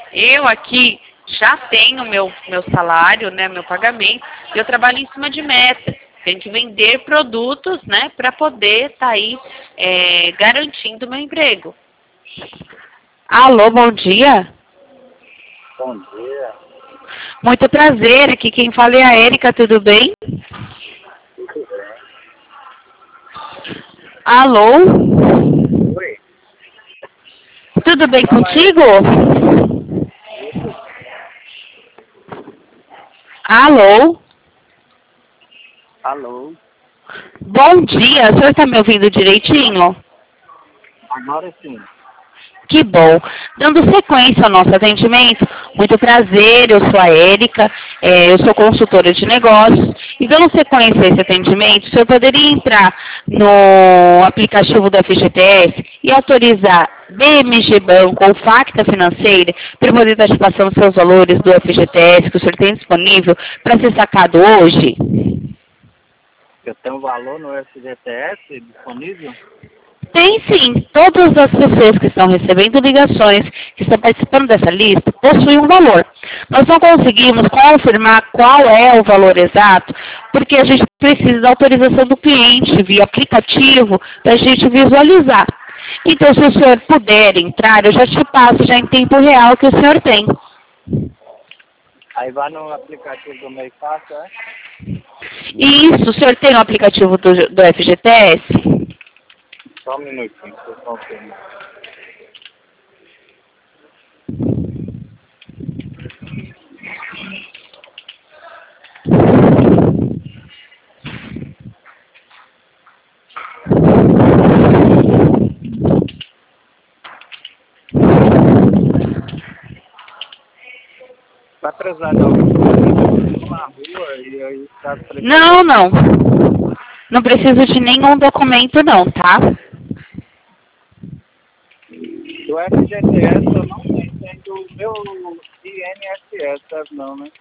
Eu aqui já tenho meu salário, né, meu pagamento, e eu trabalho em cima de meta. Tenho que vender produtos, né, para poder estar aí garantindo meu emprego. Alô, bom dia. Bom dia. Muito prazer, aqui quem fala é a Érica, tudo bem? Tudo bem? Alô? Oi. Tudo bem Fala aí. contigo? Tudo. Alô? Alô. Bom dia, o senhor está me ouvindo direitinho? Agora sim. Que bom. Dando sequência ao nosso atendimento, muito prazer, eu sou a Érica, eu sou consultora de negócios, e dando sequência a esse atendimento, o senhor poderia entrar no aplicativo do FGTS e autorizar BMG Banco ou Facta Financeira para poder estar te passando seus valores do FGTS que o senhor tem disponível para ser sacado hoje? Eu tenho valor no FGTS disponível? Tem sim. Todas as pessoas que estão recebendo ligações, que estão participando dessa lista, possuem um valor. Nós não conseguimos confirmar qual é o valor exato, porque a gente precisa da autorização do cliente via aplicativo para a gente visualizar. Então, se o senhor puder entrar, eu já te passo já em tempo real que o senhor tem. Aí vai no aplicativo do Meio Fácil, é? Isso, o senhor tem o aplicativo do FGTS? Só um minutinho, deixa eu confirmar. Vai precisar de algum documento na rua e aí está precisando. Não, não. Não preciso de nenhum documento não, tá? Do FGTS eu não tenho, tem do meu INSS, sabe não, né?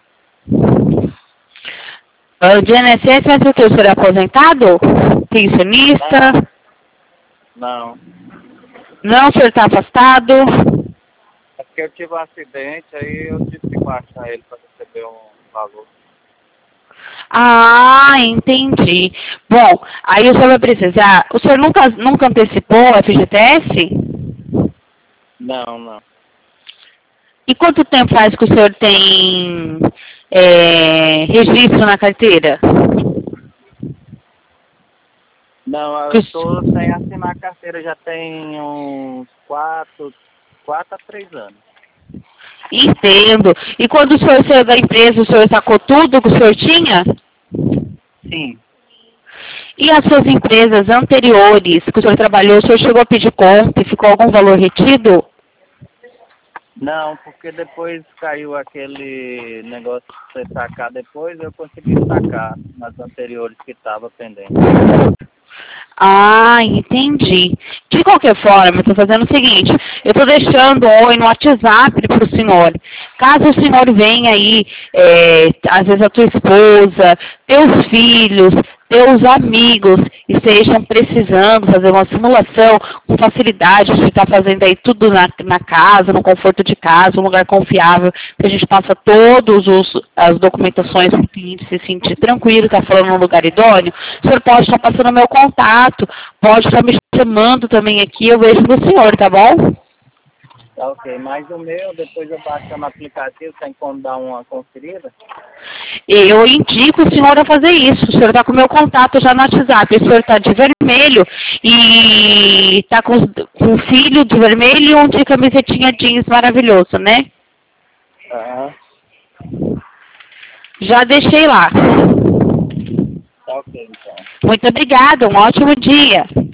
O de INSS, mas o que? O senhor é aposentado? Pensionista? Não. Não, o senhor está afastado? É porque eu tive um acidente, aí eu tive que baixar ele para receber um valor. Ah, entendi. Bom, aí o senhor vai precisar... O senhor nunca antecipou o FGTS? Não, não. E quanto tempo faz que o senhor tem registro na carteira? Não, eu estou sem assinar a carteira já tem uns 4 a 3 anos. Entendo. E quando o senhor saiu da empresa, o senhor sacou tudo que o senhor tinha? Sim. E as suas empresas anteriores que o senhor trabalhou, o senhor chegou a pedir conta e ficou algum valor retido? Não, porque depois caiu aquele negócio de você sacar depois, eu consegui sacar nas anteriores que estava pendente. Ah, entendi. De qualquer forma, eu estou fazendo o seguinte, eu estou deixando um oi no WhatsApp para o senhor. Caso o senhor venha aí, às vezes a tua esposa, teus filhos, teus amigos estejam precisando fazer uma simulação com facilidade, de estar fazendo aí tudo na casa, no conforto de casa, um lugar confiável, que a gente passa todas as documentações para o cliente se sentir tranquilo, estar falando num lugar idôneo, o senhor pode estar passando o meu contato, pode estar me chamando também aqui, eu vejo do senhor, tá bom? Tá ok, mas o meu, depois eu baixando o aplicativo, tem como dar uma conferida? Eu indico o senhor a fazer isso. O senhor está com o meu contato já no WhatsApp. O senhor está de vermelho e está com um filho de vermelho e um de camisetinha jeans maravilhoso, né? Aham. Já deixei lá. Tá ok, então. Muito obrigada. Um ótimo dia.